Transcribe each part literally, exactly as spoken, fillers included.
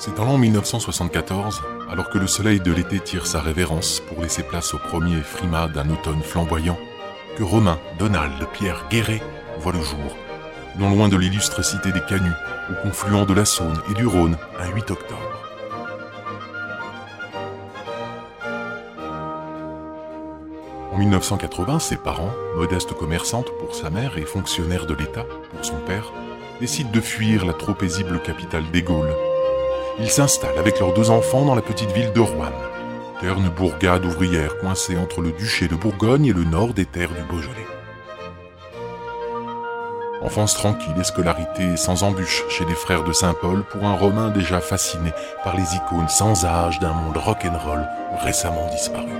C'est en l'an mille neuf cent soixante-quatorze, alors que le soleil de l'été tire sa révérence pour laisser place au premier frimas d'un automne flamboyant, que Romain Donald Pierre Guéret voit le jour, non loin de l'illustre cité des Canuts, au confluent de la Saône et du Rhône, un huit octobre. En mille neuf cent quatre-vingts, ses parents, modestes commerçantes pour sa mère et fonctionnaires de l'État pour son père, décident de fuir la trop paisible capitale des Gaules. Ils s'installent avec leurs deux enfants dans la petite ville de Roanne, terne bourgade ouvrière coincée entre le duché de Bourgogne et le nord des terres du Beaujolais. Enfance tranquille et scolarité sans embûches chez les frères de Saint-Paul pour un Romain déjà fasciné par les icônes sans âge d'un monde rock'n'roll récemment disparu.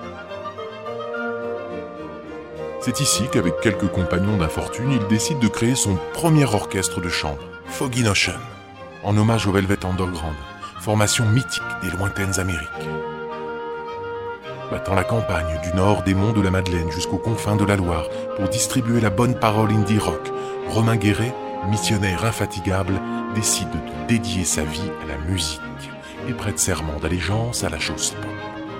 C'est ici qu'avec quelques compagnons d'infortune, il décide de créer son premier orchestre de chambre, Foggy Notion, en hommage au Velvet Underground, formation mythique des lointaines Amériques. Battant la campagne du nord des monts de la Madeleine jusqu'aux confins de la Loire pour distribuer la bonne parole indie rock, Romain Guéret, missionnaire infatigable, décide de dédier sa vie à la musique et prête serment d'allégeance à la chose pop.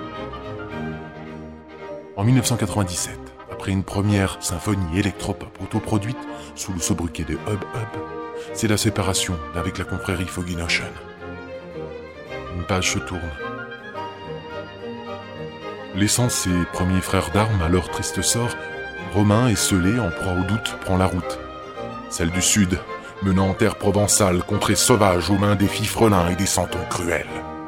En mille neuf cent quatre-vingt-dix-sept, après une première symphonie électropop autoproduite sous le sobriquet de Hub Hub, c'est la séparation avec la confrérie Foggy Notion. Une page se tourne. Laissant ses premiers frères d'armes à leur triste sort, Romain, esseulé en proie au doute, prend la route. Celle du sud, menant en terre provençale, contrée sauvage aux mains des fifrelins et des santons cruels.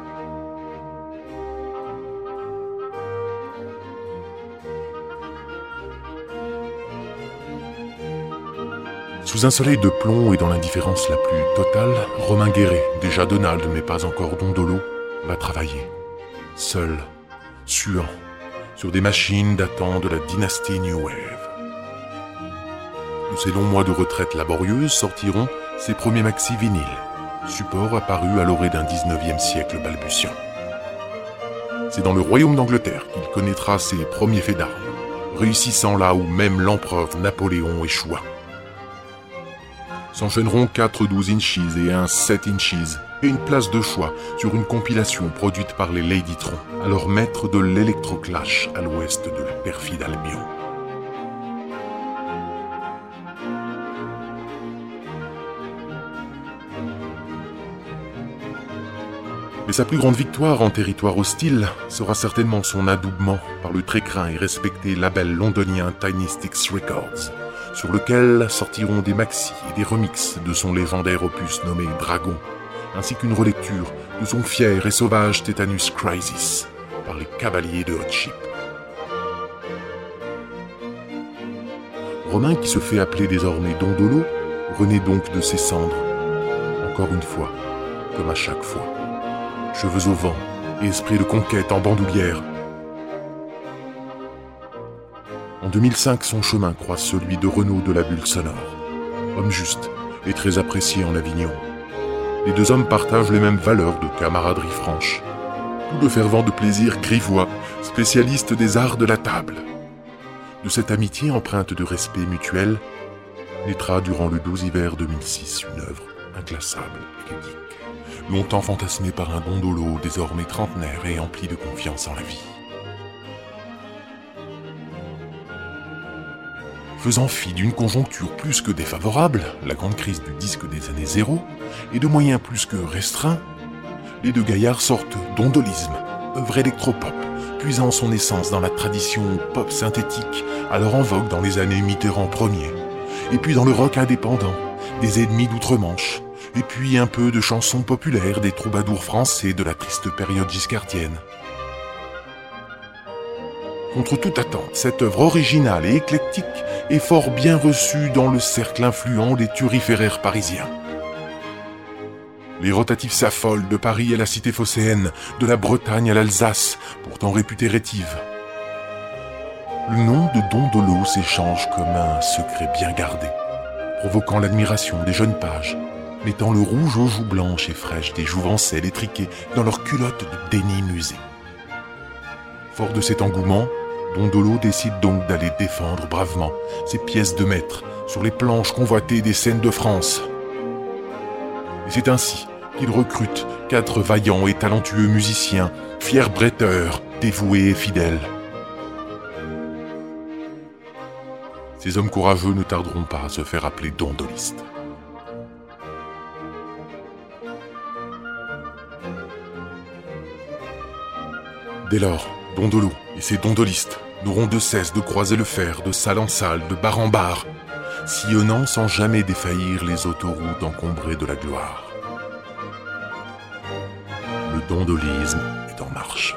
Sous un soleil de plomb et dans l'indifférence la plus totale, Romain Guéret, déjà Donald mais pas encore Dondolo, va travailler, seul, suant, sur des machines datant de la dynastie New Wave. De ces longs mois de retraite laborieuse sortiront ses premiers maxi-vinyles, support apparu à l'orée d'un dix-neuvième siècle balbutiant. C'est dans le royaume d'Angleterre qu'il connaîtra ses premiers faits d'armes, réussissant là où même l'empereur Napoléon échoua. S'enchaîneront quatre douze inches et un sept inches et une place de choix sur une compilation produite par les Ladytron, alors maîtres de l'électroclash à l'ouest de la perfide Albion. Mais sa plus grande victoire en territoire hostile sera certainement son adoubement par le très craint et respecté label londonien Tiny Sticks Records, sur lequel sortiront des maxis et des remixes de son légendaire opus nommé Dragon, ainsi qu'une relecture de son fier et sauvage Tetanus Crisis par les Cavaliers de Hot Chip. Romain, qui se fait appeler désormais Dondolo, renaît donc de ses cendres, encore une fois, comme à chaque fois, cheveux au vent et esprit de conquête en bandoulière. En deux mille cinq, son chemin croise celui de Renaud de la Bulle Sonore, homme juste et très apprécié en Avignon. Les deux hommes partagent les mêmes valeurs de camaraderie franche, tout de fervent de plaisir grivois, spécialiste des arts de la table. De cette amitié empreinte de respect mutuel, naîtra durant le doux hiver deux mille six une œuvre inclassable et ludique, longtemps fantasmée par un Dondolo désormais trentenaire et empli de confiance en la vie. Faisant fi d'une conjoncture plus que défavorable, la grande crise du disque des années zéro, et de moyens plus que restreints, les deux gaillards sortent Dondolisme, œuvre électropop, puisant son essence dans la tradition pop synthétique, alors en vogue dans les années Mitterrand premier, et puis dans le rock indépendant, des ennemis d'outre-Manche, et puis un peu de chansons populaires des troubadours français de la triste période giscardienne. Contre toute attente, cette œuvre originale et éclectique est fort bien reçue dans le cercle influent des turiféraires parisiens. Les rotatifs s'affolent de Paris à la cité phocéenne, de la Bretagne à l'Alsace, pourtant réputée rétive. Le nom de Dondolo s'échange comme un secret bien gardé, provoquant l'admiration des jeunes pages, mettant le rouge aux joues blanches et fraîches des jouvencelles étriquées dans leurs culottes de déni musée. Fort de cet engouement, Dondolo décide donc d'aller défendre bravement ses pièces de maître sur les planches convoitées des scènes de France. Et c'est ainsi Il recrute quatre vaillants et talentueux musiciens, fiers bretteurs, dévoués et fidèles. Ces hommes courageux ne tarderont pas à se faire appeler dondolistes. Dès lors, Dondolo et ses dondolistes n'auront de cesse de croiser le fer de salle en salle, de bar en bar, sillonnant sans jamais défaillir les autoroutes encombrées de la gloire. Le dondolisme est en marche.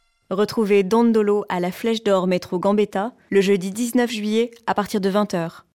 Retrouvez Dondolo à la Flèche d'Or métro Gambetta le jeudi dix-neuf juillet à partir de vingt heures.